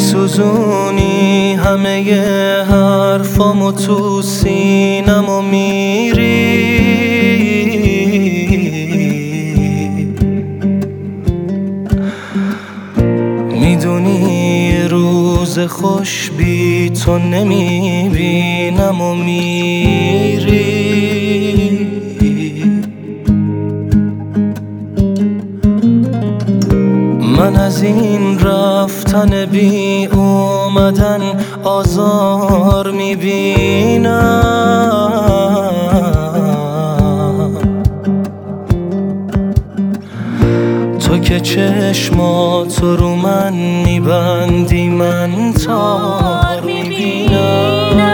میسوزونی همه حرفامو تو سینمو میری، میدونی روز خوش بی تو نمیبینم و میری. من از این رفتن بی اومدن آزار میبینم، تو که چشماتو رو من میبندی من تار میبینم،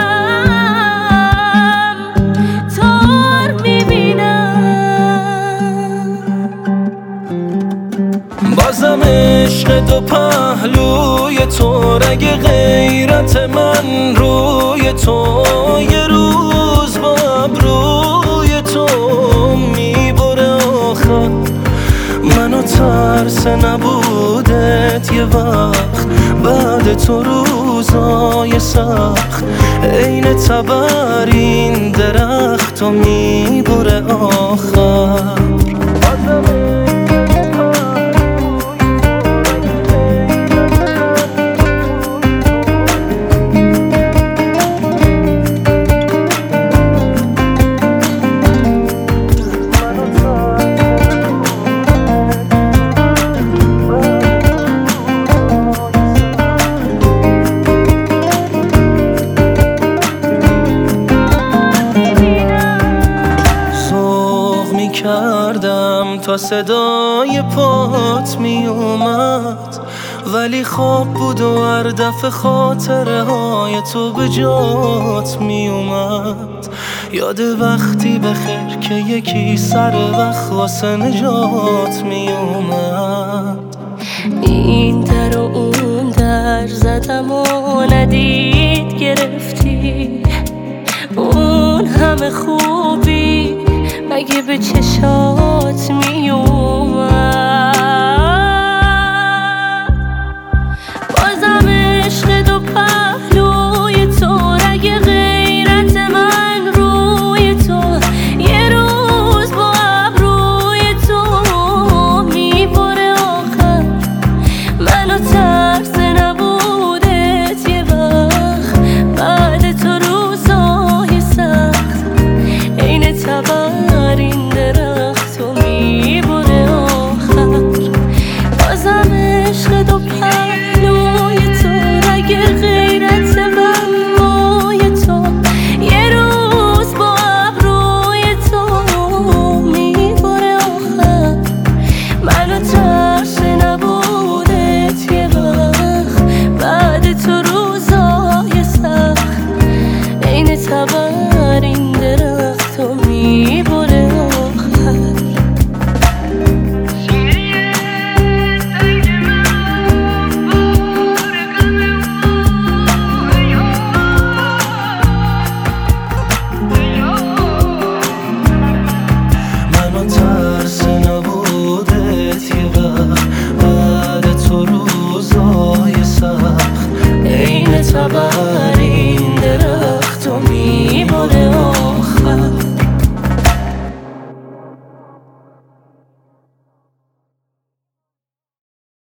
تار میبینم. بازم عشق دو پهلوی تو، رگ غیرت من روی تو، یه روز با ابروی تو میبره آخر منو ترس نبودت یه وقت، بعد تو روزای سخت عین تبر این درخت و میبره آخر. کردم تا صدای پات می اومد، ولی خواب بود و هر دفعه خاطره های تو به جات می اومد. یاد وقتی بخیر که یکی سر وقت واسه نجات می اومد. این در و اون در زدم و ندید گرفتی، اون همه خوبی مگه به چشات می اومد؟ بازم عشق دو پهلوی تو، رگ غیرت من روی تو، یه روز با ابروی تو میبره آخر منو ترس نبودت یه وقت، بعد تو روزای سخت عین تبر این درخت و میبره آخر. بازم عشق دو پهلوی تو، رگ غیرت من موی تو، یه روز با ابروی تو میبره آخر منو ترس نبودت یه وقت، بعد تو روزای سخت عین تبر این درخت و میبره آخر. منو ترس نبودت یه وقت، بعد تو روزا